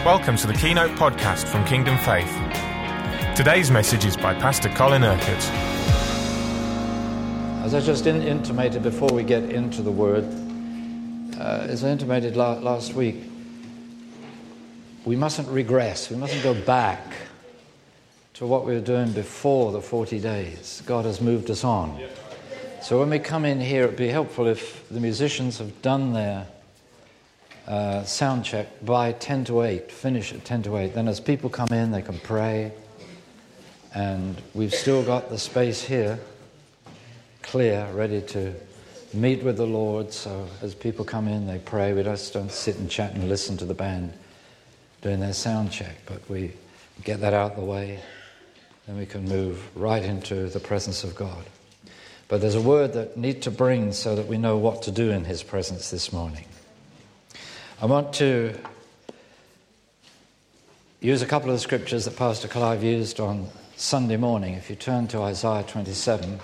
Welcome to the Keynote podcast from Kingdom Faith. Today's message is by Pastor Colin Urquhart. As I just intimated before we get into the Word, as I intimated last week, we mustn't regress. We mustn't go back to what we were doing before the 40 days. God has moved us on. So when we come in here, it'd be helpful if the musicians have done their sound check by 10 to 8, finish at 10 to 8. Then as people come in, they can pray. And we've still got the space here clear, ready to meet with the Lord. So as people come in, they pray. We just don't sit and chat and listen to the band doing their sound check. But we get that out of the way, then we can move right into the presence of God. But there's a word that need to bring so that we know what to do in His presence this morning. I want to use a couple of the scriptures that Pastor Clive used on Sunday morning. If you turn to Isaiah 27.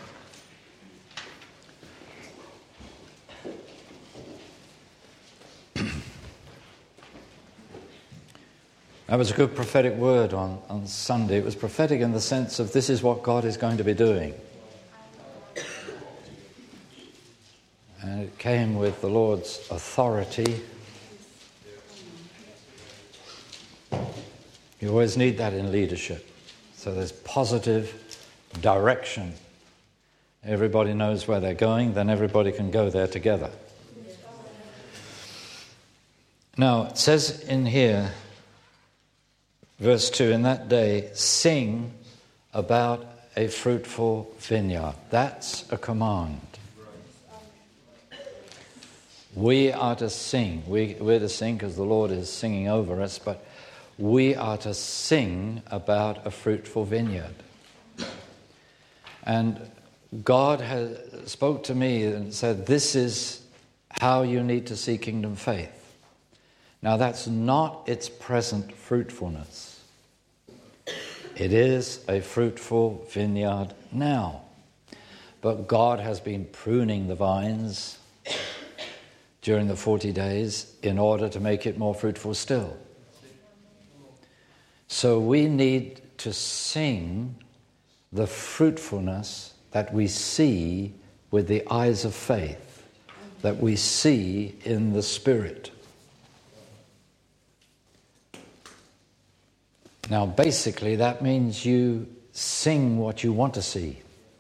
That was a good prophetic word on Sunday. It was prophetic in the sense of this is what God is going to be doing. And it came with the Lord's authority. You always need that in leadership. So there's positive direction. Everybody knows where they're going, then everybody can go there together. Now, it says in here, verse 2, in that day, sing about a fruitful vineyard. That's a command. We are to sing. We're to sing because the Lord is singing over us, but we are to sing about a fruitful vineyard. And God has spoke to me and said, this is how you need to see Kingdom Faith. Now that's not its present fruitfulness. It is a fruitful vineyard now. But God has been pruning the vines during the 40 days in order to make it more fruitful still. So we need to sing the fruitfulness that we see with the eyes of faith, that we see in the Spirit. Now, basically, that means you sing what you want to see,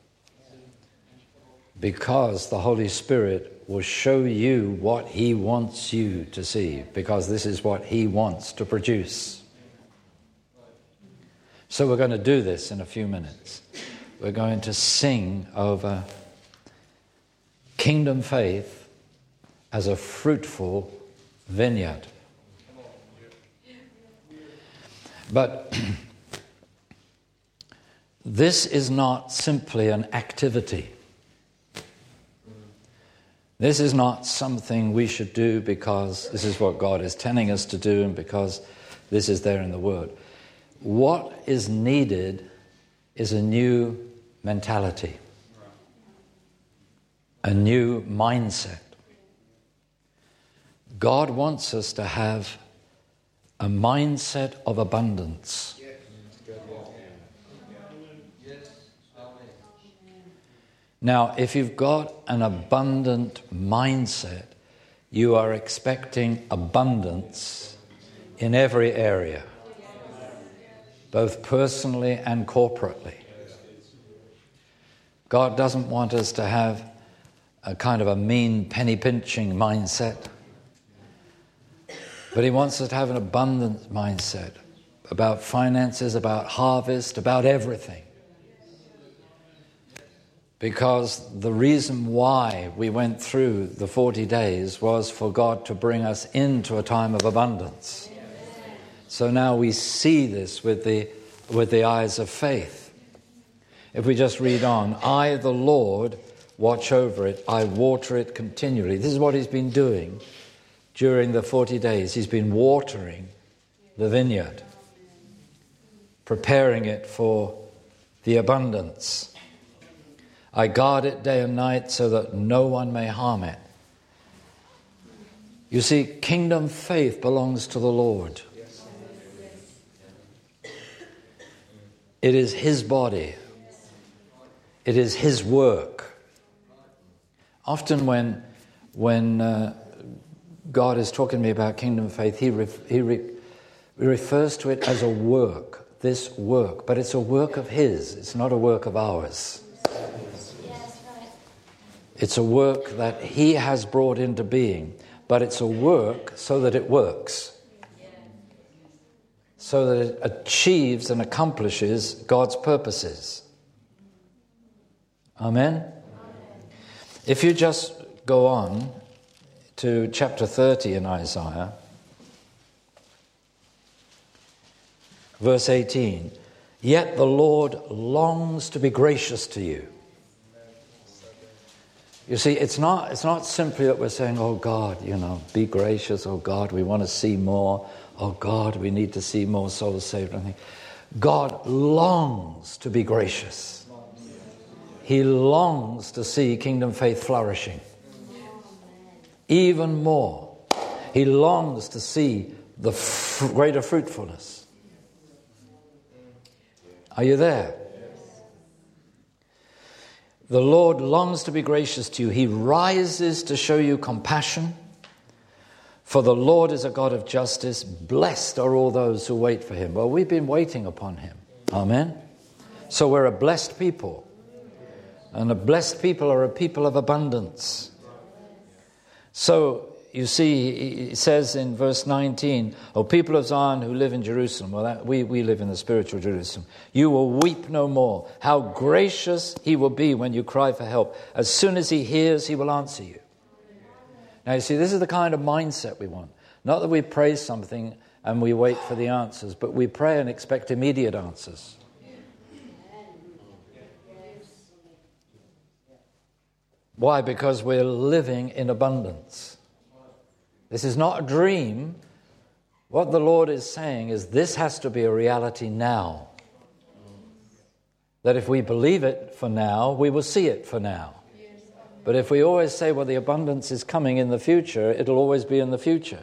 because the Holy Spirit will show you what He wants you to see, because this is what He wants to produce. So we're going to do this in a few minutes. We're going to sing over Kingdom Faith as a fruitful vineyard. But this is not simply an activity. This is not something we should do because this is what God is telling us to do and because this is there in the Word. What is needed is a new mentality, a new mindset. God wants us to have a mindset of abundance. Now, if you've got an abundant mindset, you are expecting abundance in every area, both personally and corporately. God doesn't want us to have a kind of a mean penny-pinching mindset, but He wants us to have an abundant mindset about finances, about harvest, about everything. Because the reason why we went through the 40 days was for God to bring us into a time of abundance. So now we see this with the eyes of faith. If we just read on, I, the Lord, watch over it, I water it continually. This is what He's been doing during the 40 days. He's been watering the vineyard, preparing it for the abundance. I guard it day and night so that no one may harm it. You see, kingdom faith belongs to the Lord. It is his body. It is his work. Often when God is talking to me about kingdom faith, he refers to it as a work, this work. But it's a work of his. It's not a work of ours. It's a work that he has brought into being. But it's a work so that it works. So that it achieves and accomplishes God's purposes. Amen? If you just go on to chapter 30 in Isaiah, verse 18, yet the Lord longs to be gracious to you. You see, it's not simply that we're saying, oh God, be gracious, oh God, we want to see more. Oh God, we need to see more souls saved. God longs to be gracious. He longs to see kingdom faith flourishing. Even more, he longs to see the greater fruitfulness. Are you there? The Lord longs to be gracious to you. He rises to show you compassion. For the Lord is a God of justice. Blessed are all those who wait for him. Well, we've been waiting upon him. Amen? So we're a blessed people. And a blessed people are a people of abundance. So, you see, he says in verse 19, O people of Zion who live in Jerusalem. Well, we live in the spiritual Jerusalem. You will weep no more. How gracious he will be when you cry for help. As soon as he hears, he will answer you. Now, you see, this is the kind of mindset we want. Not that we pray something and we wait for the answers, but we pray and expect immediate answers. Why? Because we're living in abundance. This is not a dream. What the Lord is saying is this has to be a reality now. That if we believe it for now, we will see it for now. But if we always say, well, the abundance is coming in the future, it'll always be in the future.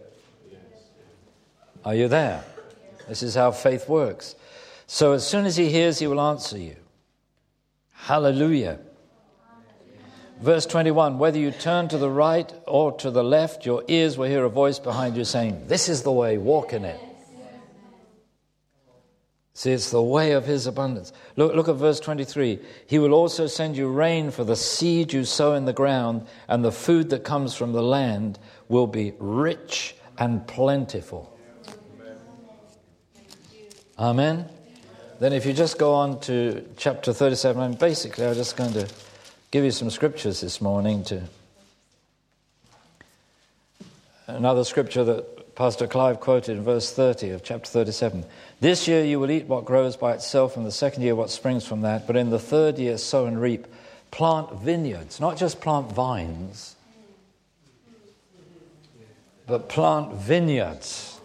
Are you there? This is how faith works. So as soon as he hears, he will answer you. Hallelujah. Verse 21, whether you turn to the right or to the left, your ears will hear a voice behind you saying, this is the way, walk in it. See, it's the way of his abundance. Look at verse 23. He will also send you rain for the seed you sow in the ground, and the food that comes from the land will be rich and plentiful. Amen? Then if you just go on to chapter 37, and basically I'm just going to give you some scriptures this morning. Another scripture that Pastor Clive quoted in verse 30 of chapter 37. This year you will eat what grows by itself, and the second year what springs from that. But in the third year sow and reap. Plant vineyards, not just plant vines, but plant vineyards.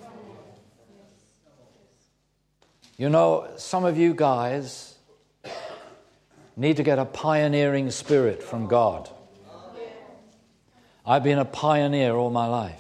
You know, some of you guys need to get a pioneering spirit from God. I've been a pioneer all my life.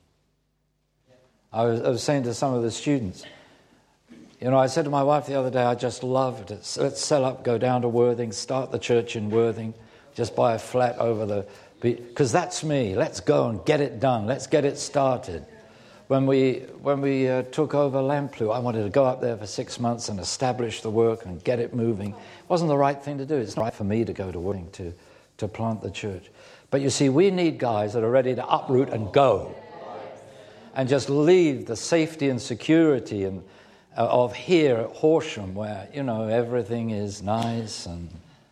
I was saying to some of the students, I said to my wife the other day, I just loved it. Let's sell up, go down to Worthing, start the church in Worthing, just buy a flat over the beach. Because that's me. Let's go and get it done. Let's get it started. When we took over Lamplugh, I wanted to go up there for 6 months and establish the work and get it moving. It wasn't the right thing to do. It's not right for me to go to Worthing to plant the church. But you see, we need guys that are ready to uproot and go. And just leave the safety and security of here at Horsham, where, everything is nice. And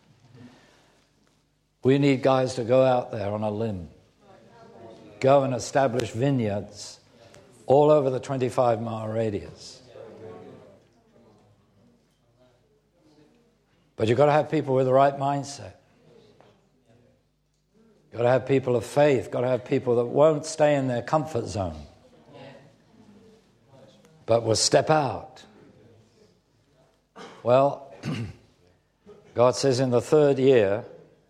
we need guys to go out there on a limb. Go and establish vineyards all over the 25-mile radius. But you've got to have people with the right mindset. You've got to have people of faith. You've got to have people that won't stay in their comfort zone, but will step out. Well, God says in the third year,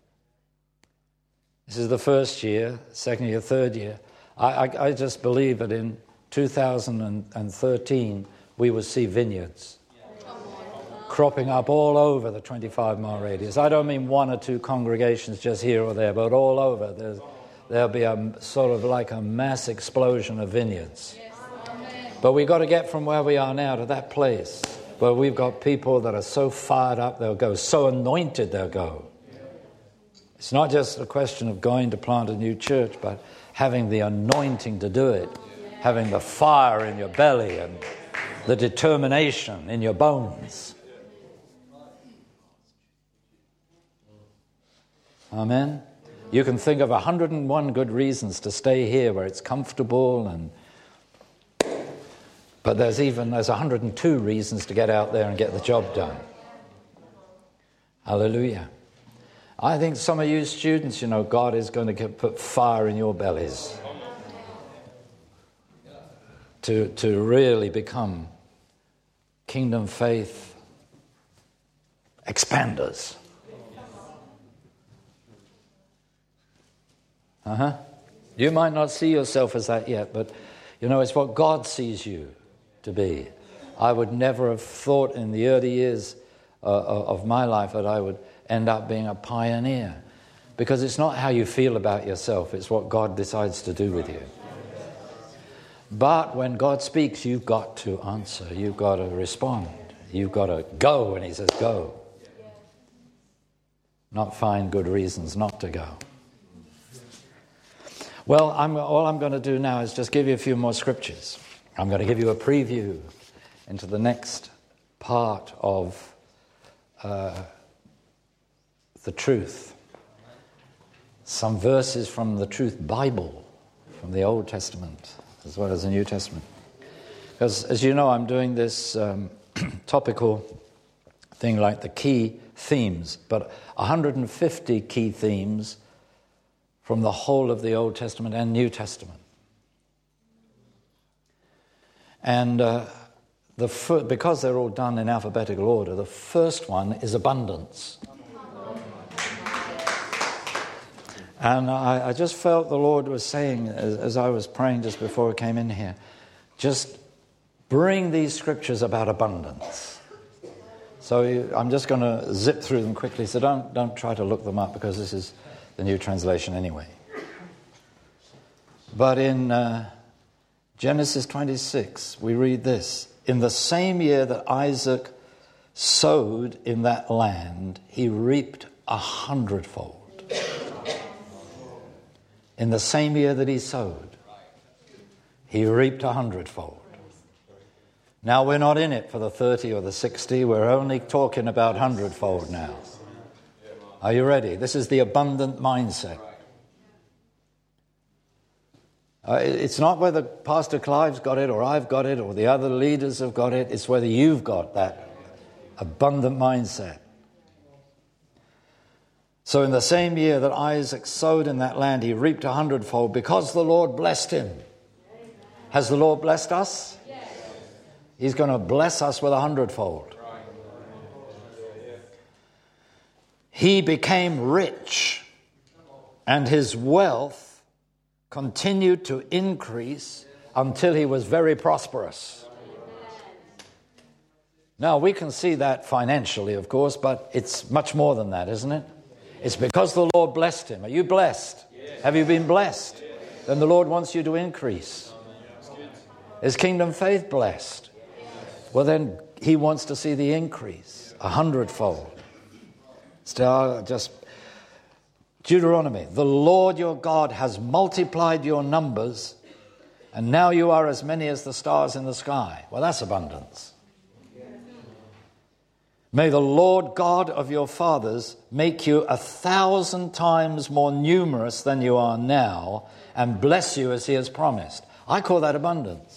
this is the first year, second year, third year, I just believe that in 2013 we will see vineyards cropping up all over the 25-mile radius. I don't mean one or two congregations just here or there, but all over. There'll be a sort of like a mass explosion of vineyards. But we've got to get from where we are now to that place where we've got people that are so fired up they'll go, so anointed they'll go. It's not just a question of going to plant a new church, but having the anointing to do it, having the fire in your belly and the determination in your bones. Amen. You can think of 101 good reasons to stay here where it's comfortable, but there's 102 reasons to get out there and get the job done. Hallelujah. I think some of you students, God is going to put fire in your bellies to really become kingdom faith expanders. You might not see yourself as that yet, but it's what God sees you to be. I would never have thought in the early years of my life that I would end up being a pioneer, because it's not how you feel about yourself, it's what God decides to do with you. But when God speaks, you've got to answer, you've got to respond, you've got to go when he says go, not find good reasons not to go. Well, all I'm going to do now is just give you a few more scriptures. I'm going to give you a preview into the next part of the truth. Some verses from the Truth Bible, from the Old Testament, as well as the New Testament. Because, as you know, I'm doing this topical thing like the key themes, but 150 key themes from the whole of the Old Testament and New Testament. And because they're all done in alphabetical order, the first one is abundance. And I just felt the Lord was saying, as I was praying just before I came in here, just bring these scriptures about abundance. So I'm just going to zip through them quickly, so don't try to look them up, because this is the New Translation anyway. But in Genesis 26, we read this: in the same year that Isaac sowed in that land, he reaped 100-fold. In the same year that he sowed, he reaped 100-fold. Now we're not in it for the 30 or the 60, we're only talking about 100-fold now. Are you ready? This is the abundant mindset. It's not whether Pastor Clive's got it or I've got it or the other leaders have got it. It's whether you've got that abundant mindset. So in the same year that Isaac sowed in that land, he reaped 100-fold because the Lord blessed him. Has the Lord blessed us? Yes. He's going to bless us with 100-fold. He became rich, and his wealth continued to increase until he was very prosperous. Now, we can see that financially, of course, but it's much more than that, isn't it? It's because the Lord blessed him. Are you blessed? Yes. Have you been blessed? Yes. Then the Lord wants you to increase. Is Kingdom Faith blessed? Yes. Well, then he wants to see the increase, 100-fold. Still, just Deuteronomy: the Lord your God has multiplied your numbers, and now you are as many as the stars in the sky. Well, that's abundance. May the Lord God of your fathers make you 1,000 times more numerous than you are now, and bless you as he has promised. I call that abundance.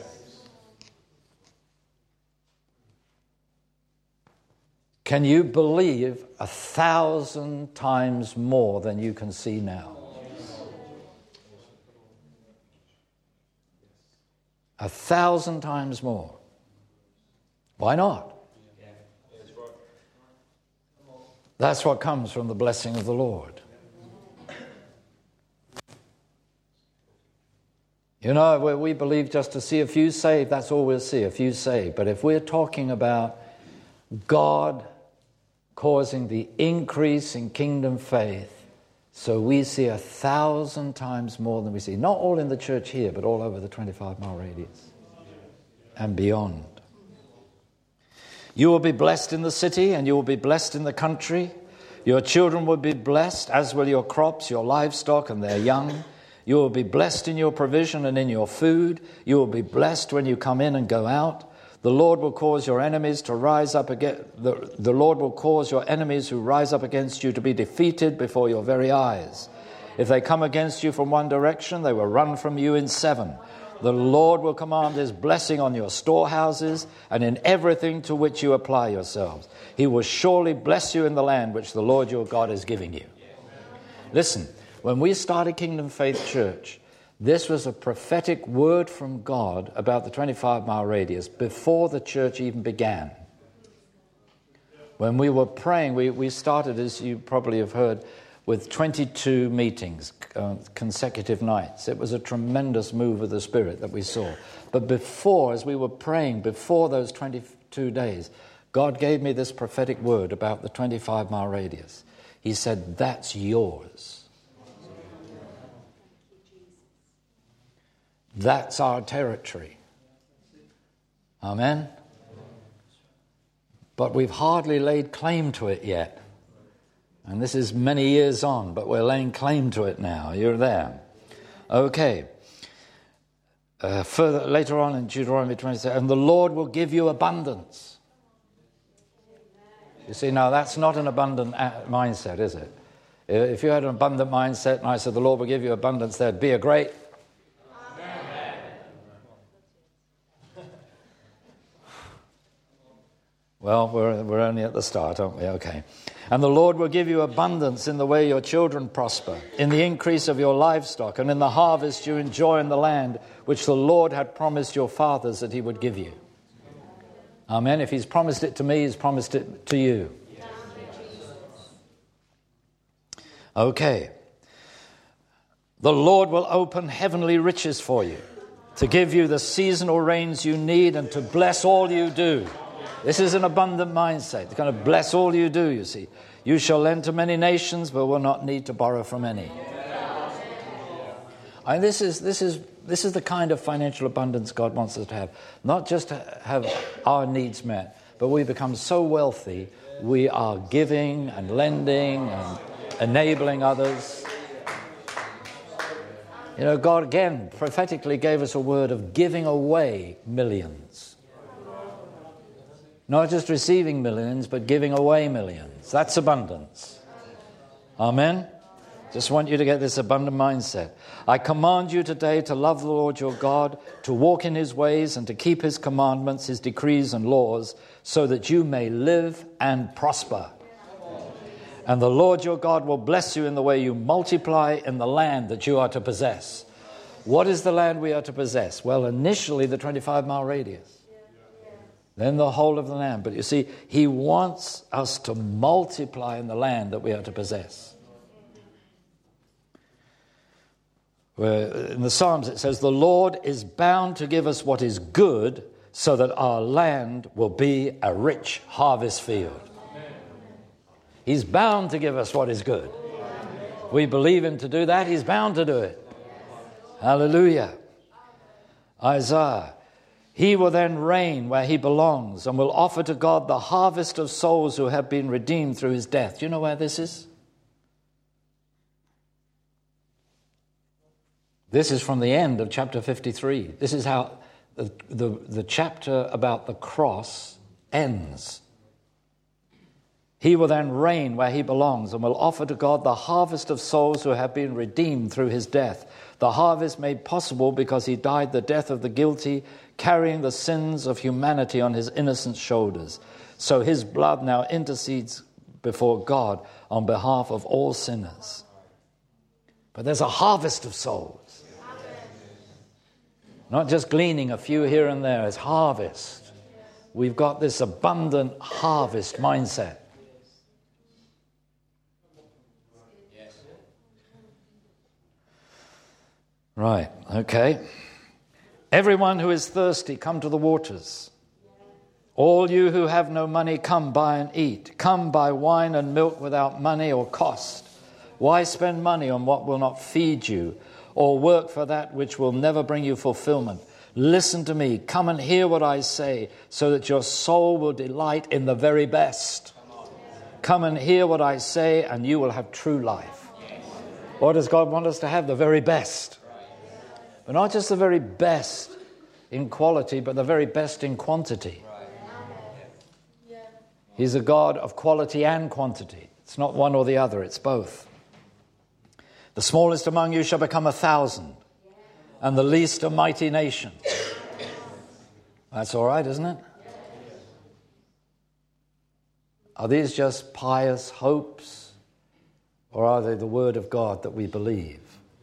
Can you believe 1,000 times more than you can see now? 1,000 times more. Why not? That's what comes from the blessing of the Lord. You know, we believe just to see a few saved, that's all we'll see, a few saved. But if we're talking about God causing the increase in kingdom faith, so we see 1,000 times more than we see. Not all in the church here, but all over the 25-mile radius and beyond. You will be blessed in the city, and you will be blessed in the country. Your children will be blessed, as will your crops, your livestock, and their young. You will be blessed in your provision and in your food. You will be blessed when you come in and go out. The Lord will cause your enemies to rise up against the Lord will cause your enemies who rise up against you to be defeated before your very eyes. If they come against you from one direction, they will run from you in 7. The Lord will command his blessing on your storehouses and in everything to which you apply yourselves. He will surely bless you in the land which the Lord your God is giving you. Listen, when we started Kingdom Faith Church, this was a prophetic word from God about the 25-mile radius before the church even began. When we were praying, we started, as you probably have heard, with 22 meetings, consecutive nights. It was a tremendous move of the Spirit that we saw. But before, as we were praying, before those 22 days, God gave me this prophetic word about the 25-mile radius. He said, that's yours. That's our territory. Amen? But we've hardly laid claim to it yet. And this is many years on, but we're laying claim to it now. You're there. Okay. Later on in Deuteronomy 27, and the Lord will give you abundance. You see, now that's not an abundant mindset, is it? If you had an abundant mindset and I said the Lord will give you abundance, there'd be a great... Well, we're only at the start, aren't we? Okay. And the Lord will give you abundance in the way your children prosper, in the increase of your livestock, and in the harvest you enjoy in the land which the Lord had promised your fathers that he would give you. Amen. If he's promised it to me, he's promised it to you. Okay. The Lord will open heavenly riches for you, to give you the seasonal rains you need and to bless all you do. This is an abundant mindset. It's going to bless all you do, you see. You shall lend to many nations, but will not need to borrow from any. And this is the kind of financial abundance God wants us to have. Not just to have our needs met, but we become so wealthy, we are giving and lending and enabling others. You know, God again prophetically gave us a word of giving away millions. Not just receiving millions, but giving away millions. That's abundance. Amen? Just want you to get this abundant mindset. I command you today to love the Lord your God, to walk in his ways and to keep his commandments, his decrees and laws, so that you may live and prosper. And the Lord your God will bless you in the way you multiply in the land that you are to possess. What is the land we are to possess? Well, initially the 25-mile radius. Then the whole of the land. But you see, he wants us to multiply in the land that we are to possess. Where in the Psalms it says, the Lord is bound to give us what is good so that our land will be a rich harvest field. He's bound to give us what is good. We believe him to do that. He's bound to do it. Hallelujah. Isaiah. He will then reign where he belongs and will offer to God the harvest of souls who have been redeemed through his death. Do you know where this is? This is from the end of chapter 53. This is how the chapter about the cross ends. He will then reign where he belongs and will offer to God the harvest of souls who have been redeemed through his death. The harvest made possible because he died the death of the guilty, carrying the sins of humanity on his innocent shoulders. So his blood now intercedes before God on behalf of all sinners. But there's a harvest of souls. Not just gleaning a few here and there, it's harvest. We've got this abundant harvest mindset. Right, okay. Everyone who is thirsty, come to the waters. All you who have no money, come buy and eat. Come buy wine and milk without money or cost. Why spend money on what will not feed you, or work for that which will never bring you fulfillment? Listen to me. Come and hear what I say, so that your soul will delight in the very best. Come and hear what I say, and you will have true life. What does God want us to have? The very best. But not just the very best in quality, but the very best in quantity. He's a God of quality and quantity. It's not one or the other, it's both. The smallest among you shall become 1,000, and the least a mighty nation. That's all right, isn't it? Are these just pious hopes, or are they the word of God that we believe?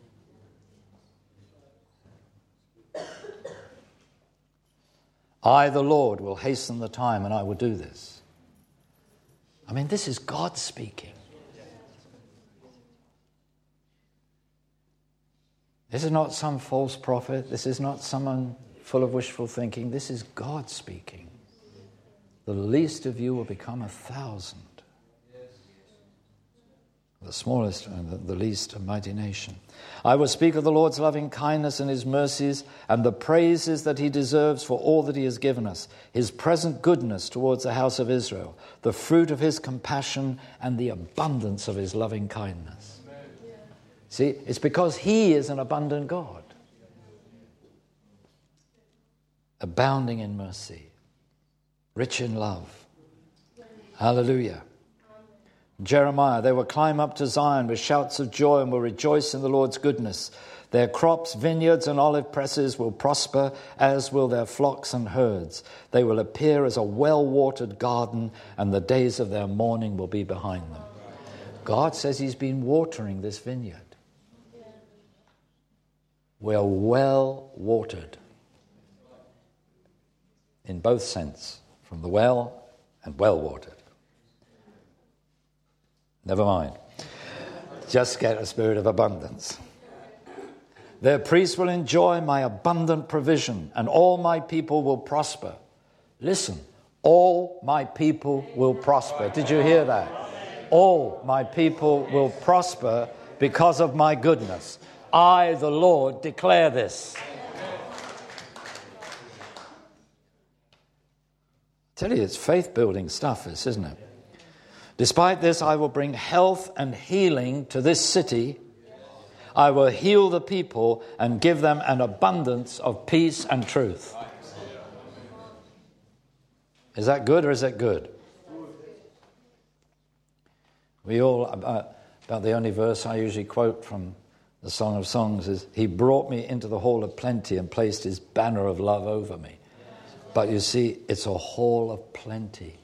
I, the Lord, will hasten the time, and I will do this. I mean, this is God speaking. This is not some false prophet. This is not someone full of wishful thinking. This is God speaking. The least of you will become 1,000. The smallest and the least a mighty nation. I will speak of the Lord's loving kindness and his mercies and the praises that he deserves for all that he has given us, his present goodness towards the house of Israel, the fruit of his compassion and the abundance of his loving kindness. See, it's because he is an abundant God, abounding in mercy, rich in love. Hallelujah. Jeremiah, they will climb up to Zion with shouts of joy and will rejoice in the Lord's goodness. Their crops, vineyards, and olive presses will prosper, as will their flocks and herds. They will appear as a well-watered garden, and the days of their mourning will be behind them. God says he's been watering this vineyard. We're well-watered. In both sense, from the well and well-watered. Never mind. Just get a spirit of abundance. Their priests will enjoy my abundant provision, and all my people will prosper. Listen, all my people will prosper. Did you hear that? All my people will prosper because of my goodness. I, the Lord, declare this. I tell you, it's faith-building stuff, this, isn't it? Despite this, I will bring health and healing to this city. I will heal the people and give them an abundance of peace and truth. Is that good or is that good? We all, about the only verse I usually quote from the Song of Songs is, he brought me into the hall of plenty and placed his banner of love over me. But you see, it's a hall of plenty.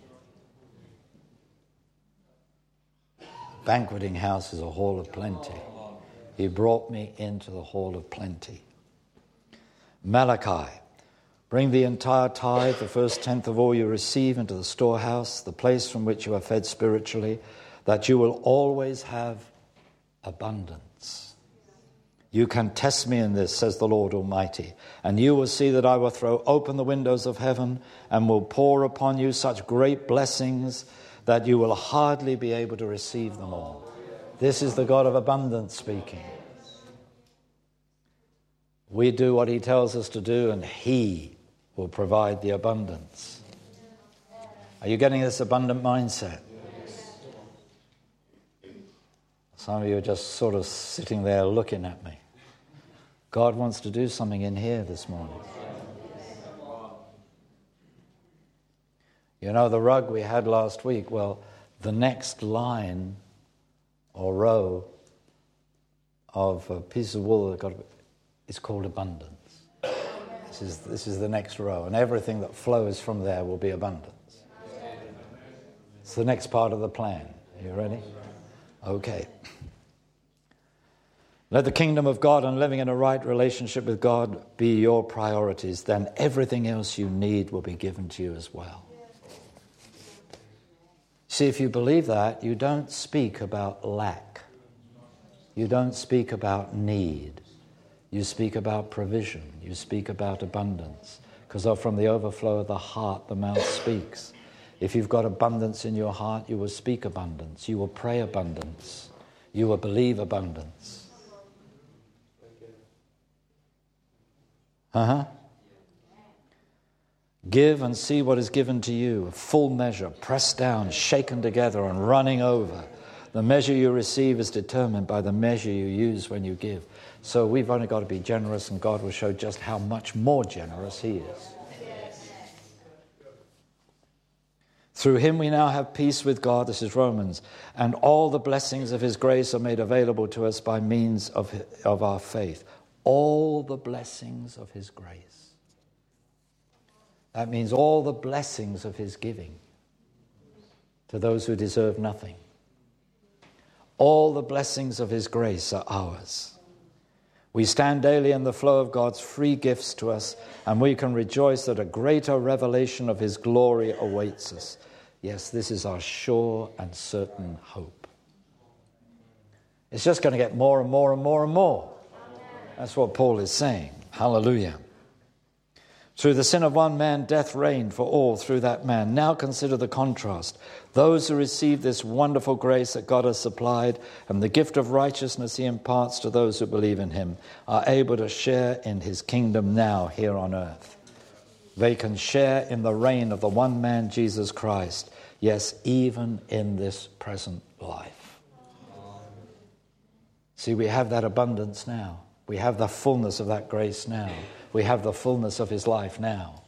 Banqueting house is a hall of plenty. He brought me into the hall of plenty. Malachi, bring the entire tithe, the first tenth of all you receive, into the storehouse, the place from which you are fed spiritually, that you will always have abundance. You can test me in this, says the Lord Almighty, and you will see that I will throw open the windows of heaven and will pour upon you such great blessings that you will hardly be able to receive them all. This is the God of abundance speaking. We do what he tells us to do, and he will provide the abundance. Are you getting this abundant mindset? Some of you are just sort of sitting there looking at me. God wants to do something in here this morning. You know, the rug we had last week, well, the next line or row of a piece of wool is called abundance. This is the next row, and everything that flows from there will be abundance. It's the next part of the plan. Are you ready? Okay. Let the kingdom of God and living in a right relationship with God be your priorities. Then everything else you need will be given to you as well. See, if you believe that, you don't speak about lack. You don't speak about need. You speak about provision. You speak about abundance. because from the overflow of the heart, the mouth speaks. If you've got abundance in your heart, you will speak abundance. You will pray abundance. You will believe abundance. Give and see what is given to you, a full measure, pressed down, shaken together, and running over. The measure you receive is determined by the measure you use when you give. So we've only got to be generous, and God will show just how much more generous He is. Through Him we now have peace with God, this is Romans, and all the blessings of His grace are made available to us by means of our faith. All the blessings of His grace. That means all the blessings of His giving to those who deserve nothing. All the blessings of His grace are ours. We stand daily in the flow of God's free gifts to us, and we can rejoice that a greater revelation of His glory awaits us. Yes, this is our sure and certain hope. It's just going to get more and more and more and more. That's what Paul is saying. Hallelujah. Through the sin of one man, death reigned for all through that man. Now consider the contrast. Those who receive this wonderful grace that God has supplied and the gift of righteousness He imparts to those who believe in Him are able to share in His kingdom now here on earth. They can share in the reign of the one man, Jesus Christ. Yes, even in this present life. See, we have that abundance now. We have the fullness of that grace now. We have the fullness of His life now.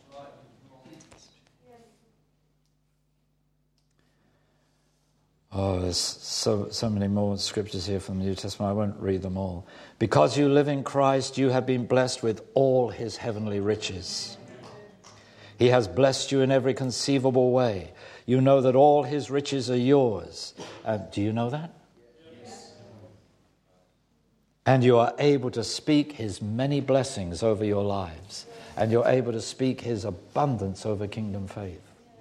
Oh, there's so many more scriptures here from the New Testament. I won't read them all. Because you live in Christ, you have been blessed with all His heavenly riches. He has blessed you in every conceivable way. You know that all His riches are yours. Do you know that? Yes. And you are able to speak His many blessings over your lives. And you're able to speak His abundance over Kingdom Faith.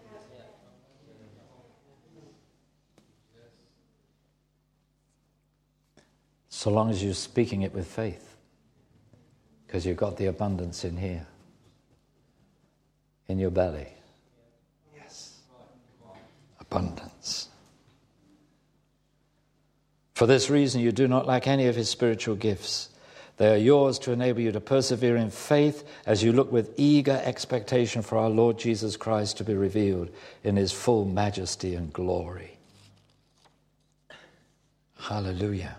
So long as you're speaking it with faith. Because you've got the abundance in here. In your belly. Yes. Abundance. For this reason, you do not lack any of His spiritual gifts. They are yours to enable you to persevere in faith as you look with eager expectation for our Lord Jesus Christ to be revealed in His full majesty and glory. Hallelujah.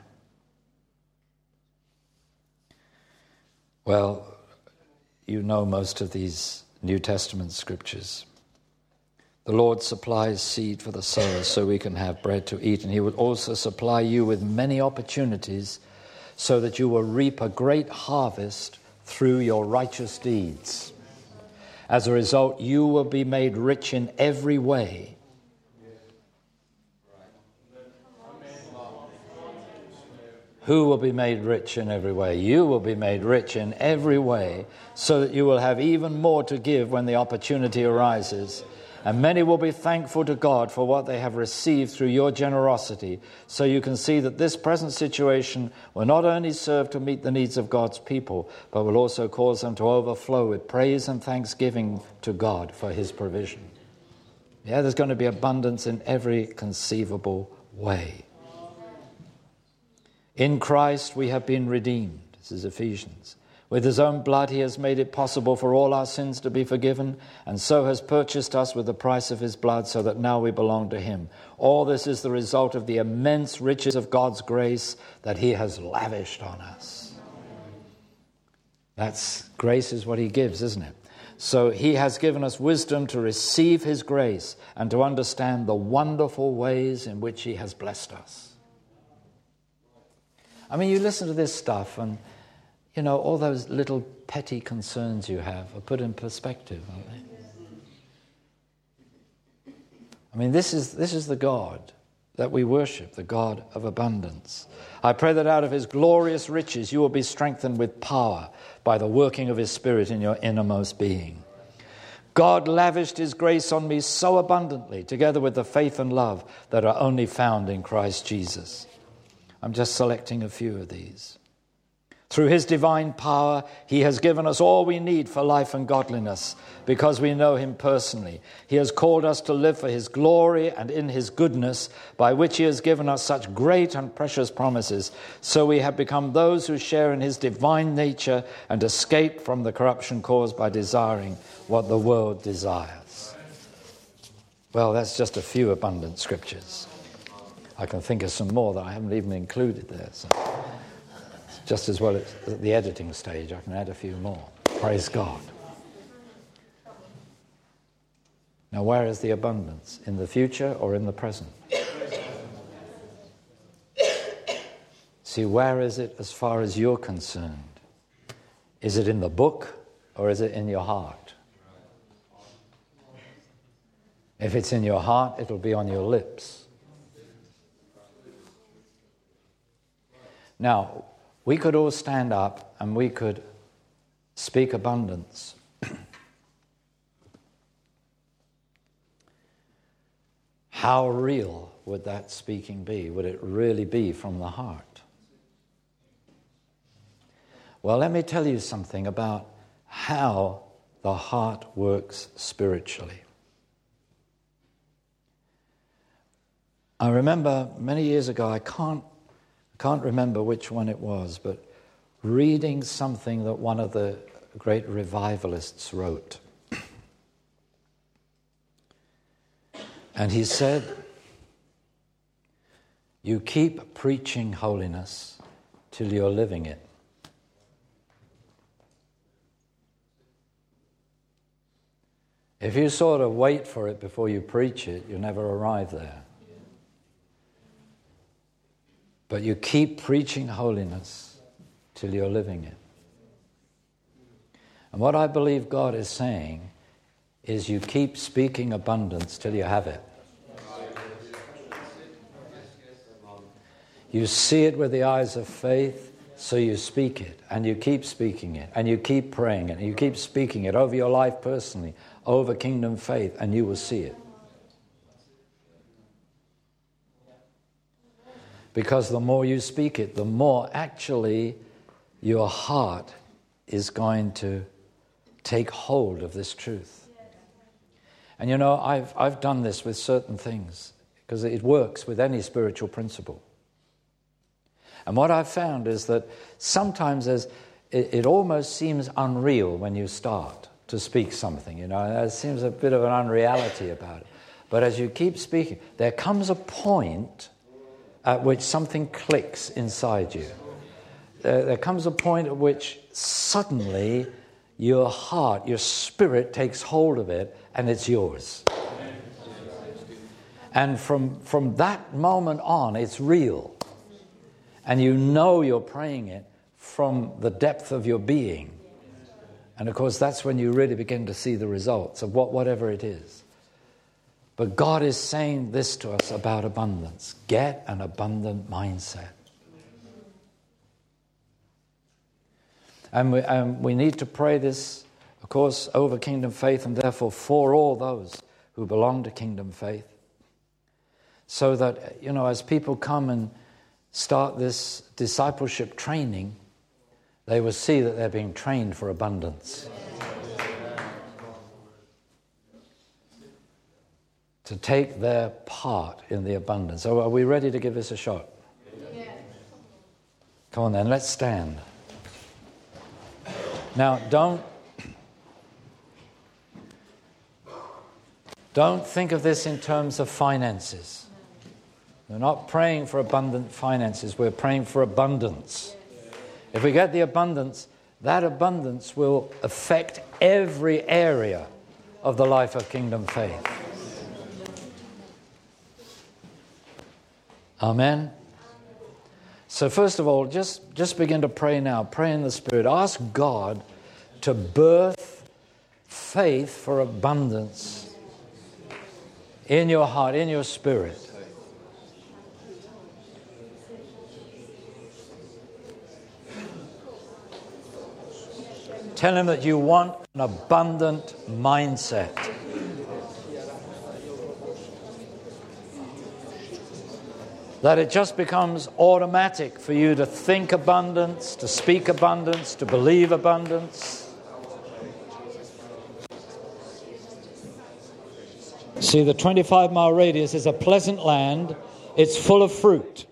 Well, you know most of these New Testament scriptures. The Lord supplies seed for the sower so we can have bread to eat, and He will also supply you with many opportunities so that you will reap a great harvest through your righteous deeds. As a result, you will be made rich in every way. Who will be made rich in every way? You will be made rich in every way so that you will have even more to give when the opportunity arises. And many will be thankful to God for what they have received through your generosity. So you can see that this present situation will not only serve to meet the needs of God's people, but will also cause them to overflow with praise and thanksgiving to God for His provision. Yeah, there's going to be abundance in every conceivable way. In Christ we have been redeemed. This is Ephesians. With His own blood He has made it possible for all our sins to be forgiven, and so has purchased us with the price of His blood, so that now we belong to Him. All this is the result of the immense riches of God's grace that He has lavished on us. That's grace is what He gives, isn't it? So He has given us wisdom to receive His grace and to understand the wonderful ways in which He has blessed us. I mean, you listen to this stuff and, you know, all those little petty concerns you have are put in perspective, aren't they? I mean, this is the God that we worship, the God of abundance. I pray that out of His glorious riches you will be strengthened with power by the working of His Spirit in your innermost being. God lavished His grace on me so abundantly, together with the faith and love that are only found in Christ Jesus. I'm just selecting a few of these. Through his divine power, he has given us all we need for life and godliness because we know him personally. He has called us to live for his glory and in his goodness, by which he has given us such great and precious promises. So we have become those who share in his divine nature and escape from the corruption caused by desiring what the world desires. Well, that's just a few abundant scriptures. I can think of some more that I haven't even included there. So just as well at the editing stage, I can add a few more. Praise God. Now, where is the abundance? In the future or in the present? See, where is it as far as you're concerned? Is it in the book or is it in your heart? If it's in your heart, it'll be on your lips. Now, we could all stand up and we could speak abundance. How real would that speaking be? Would it really be from the heart? Well, let me tell you something about how the heart works spiritually. I remember many years ago, I can't remember which one it was, but reading something that one of the great revivalists wrote. And he said, you keep preaching holiness till you're living it. If you sort of wait for it before you preach it, you'll never arrive there. But you keep preaching holiness till you're living it. And what I believe God is saying is you keep speaking abundance till you have it. You see it with the eyes of faith, so you speak it, and you keep speaking it, and you keep praying it, and you keep speaking it over your life personally, over Kingdom Faith, and you will see it. Because the more you speak it, the more actually your heart is going to take hold of this truth. And you know, I've done this with certain things because it works with any spiritual principle. And what I've found is that sometimes it almost seems unreal when you start to speak something, you know. There seems a bit of an unreality about it. But as you keep speaking, there comes a point at which something clicks inside you. There comes a point at which suddenly your heart, your spirit takes hold of it and it's yours. And from that moment on, it's real. And you know you're praying it from the depth of your being. And of course, that's when you really begin to see the results of whatever it is. But God is saying this to us about abundance. Get an abundant mindset. And we need to pray this, of course, over Kingdom Faith and therefore for all those who belong to Kingdom Faith. So that, you know, as people come and start this discipleship training, they will see that they're being trained for abundance. To take their part in the abundance. So are we ready to give this a shot? Yeah. Come on then, let's stand. Now, don't think of this in terms of finances. We're not praying for abundant finances, we're praying for abundance. If we get the abundance, that abundance will affect every area of the life of Kingdom Faith. Amen? So first of all, just begin to pray now. Pray in the Spirit. Ask God to birth faith for abundance in your heart, in your spirit. Tell him that you want an abundant mindset. that it just becomes automatic for you to think abundance, to speak abundance, to believe abundance. See, the 25-mile radius is a pleasant land. It's full of fruit.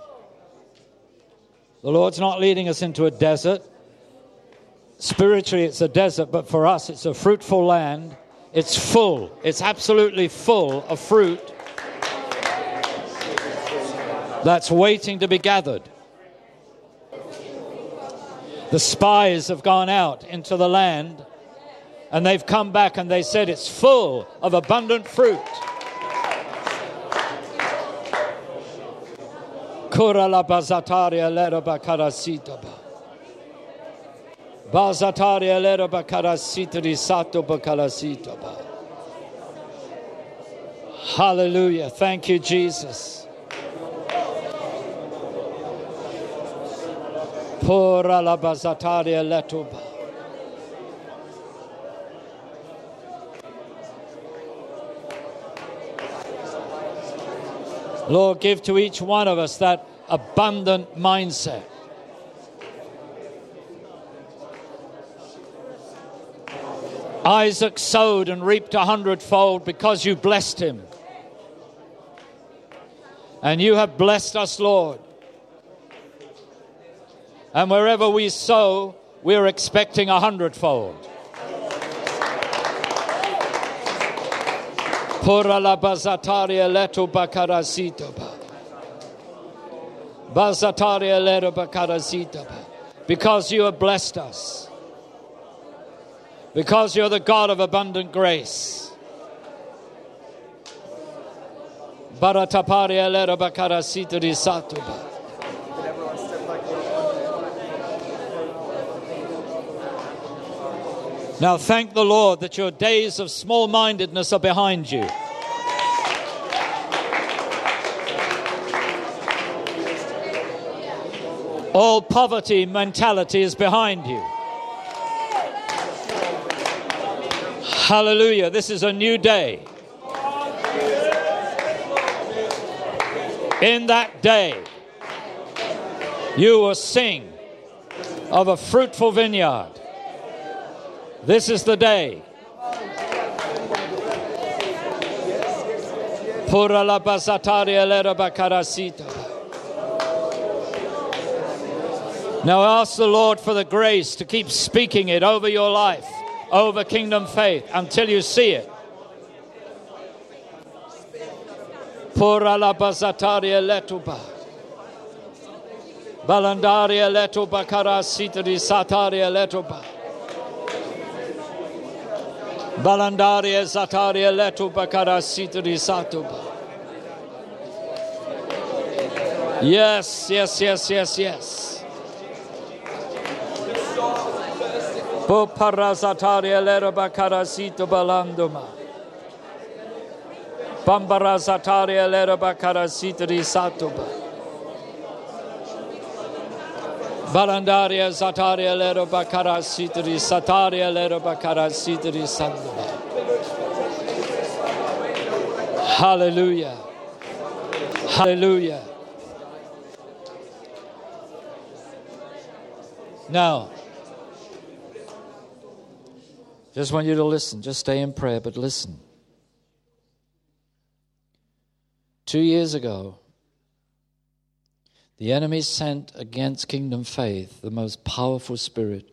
The Lord's not leading us into a desert. Spiritually, it's a desert, but for us, it's a fruitful land. It's full. It's absolutely full of fruit that's waiting to be gathered. The spies have gone out into the land, and they've come back and they said it's full of abundant fruit. Kura la bazataria lera bakarasitaba. Bazataria lera bakarasitari sato bakarasitaba. Hallelujah. Thank you, Jesus. Pura la bazataria letuba. Lord, give to each one of us that abundant mindset. Isaac sowed and reaped 100-fold because you blessed him. And you have blessed us, Lord. And wherever we sow, we're expecting 100-fold. Pura la bazataria leto bakarasitaba. Bazataria leto bakarasitaba. Because you have blessed us. Because you're the God of abundant grace. Barataparia leto bakarasitari satuba. Now thank the Lord that your days of small-mindedness are behind you. All poverty mentality is behind you. Hallelujah. This is a new day. In that day, you will sing of a fruitful vineyard. This is the day. Pura la basataria lera bakarasita. Now ask the Lord for the grace to keep speaking it over your life, over Kingdom Faith, until you see it. Pura la basataria letuba. Balandaria letuba karasita di sataria letuba. Balandaria zataria letu bakara sitri satuba. Yes, yes, yes, yes, yes. Bopara zataria lera bakara situ balanduma. Bambara zataria lera bakara sitri satuba. Balandaria zataria lero bakara sitri sataria lero bakara sitri sandaba. Hallelujah. Hallelujah. Now, just want you to listen. Just stay in prayer, but listen. 2 years ago, the enemy sent against Kingdom Faith the most powerful spirit,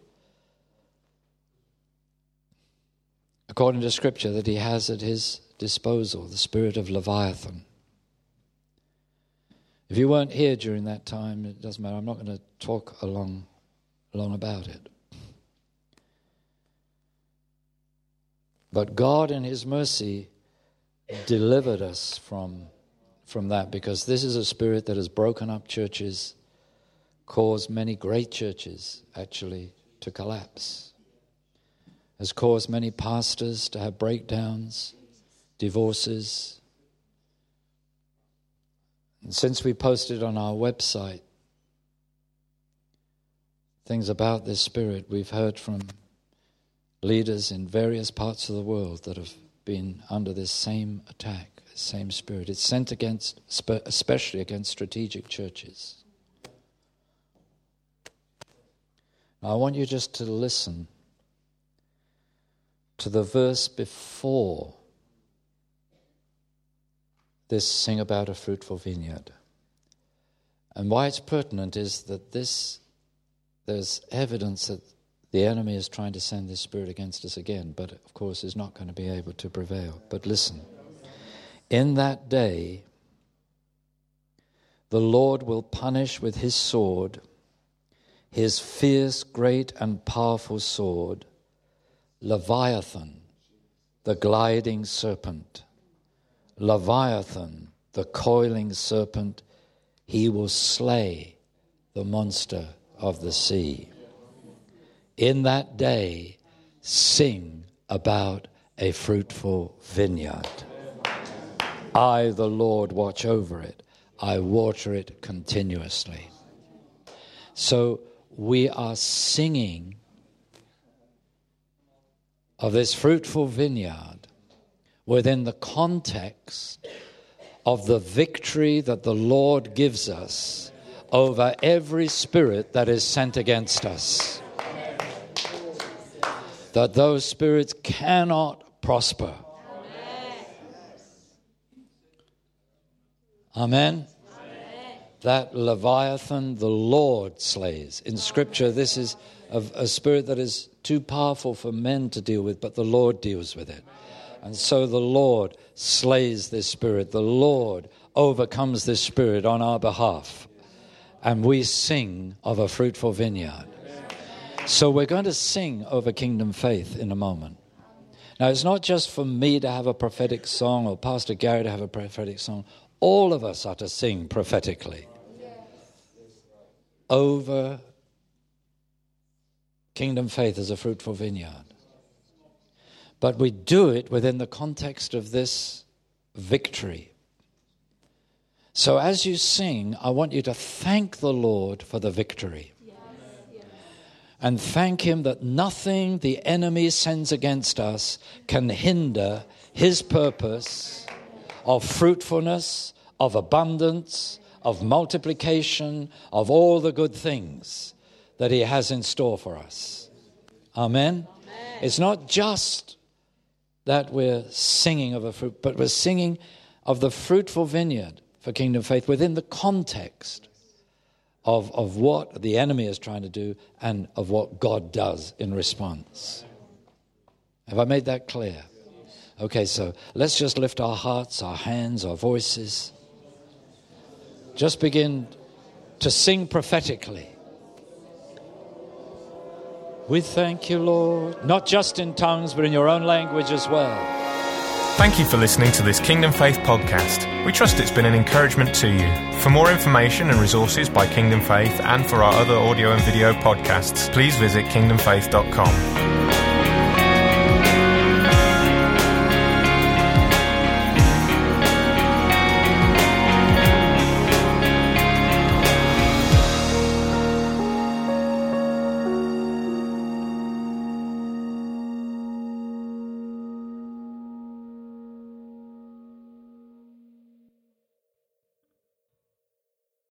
according to Scripture, that he has at his disposal, the spirit of Leviathan. If you weren't here during that time, it doesn't matter. I'm not going to talk long about it. But God in his mercy delivered us from that, because this is a spirit that has broken up churches, caused many great churches actually to collapse, has caused many pastors to have breakdowns, divorces. And since we posted on our website things about this spirit, we've heard from leaders in various parts of the world that have been under this same attack, this Same Spirit. It's sent especially against strategic churches. Now, I want you just to listen to the verse before this sing about a fruitful vineyard. And why it's pertinent is that there's evidence that the enemy is trying to send this spirit against us again, but of course is not going to be able to prevail. But listen, in that day, the Lord will punish with his sword, his fierce, great, and powerful sword, Leviathan, the gliding serpent. Leviathan, the coiling serpent, he will slay the monster of the sea. In that day, sing about a fruitful vineyard. I, the Lord, watch over it. I water it continuously. So we are singing of this fruitful vineyard within the context of the victory that the Lord gives us over every spirit that is sent against us. That those spirits cannot prosper. Amen? That Leviathan the Lord slays. In Scripture, this is a spirit that is too powerful for men to deal with, but the Lord deals with it. And so the Lord slays this spirit. The Lord overcomes this spirit on our behalf. And we sing of a fruitful vineyard. So we're going to sing over Kingdom Faith in a moment. Now, it's not just for me to have a prophetic song or Pastor Gary to have a prophetic song. All of us are to sing prophetically over Kingdom Faith as a fruitful vineyard. But we do it within the context of this victory. So as you sing, I want you to thank the Lord for the victory. And thank him that nothing the enemy sends against us can hinder his purpose of fruitfulness, of abundance, of multiplication, of all the good things that he has in store for us. Amen? It's not just that we're singing of a fruit, but we're singing of the fruitful vineyard for Kingdom Faith within the context of what the enemy is trying to do and of what God does in response. Have I made that clear? Okay, so let's just lift our hearts, our hands, our voices. Just begin to sing prophetically. We thank you, Lord, not just in tongues, but in your own language as well. Thank you for listening to this Kingdom Faith podcast. We trust it's been an encouragement to you. For more information and resources by Kingdom Faith and for our other audio and video podcasts, please visit kingdomfaith.com.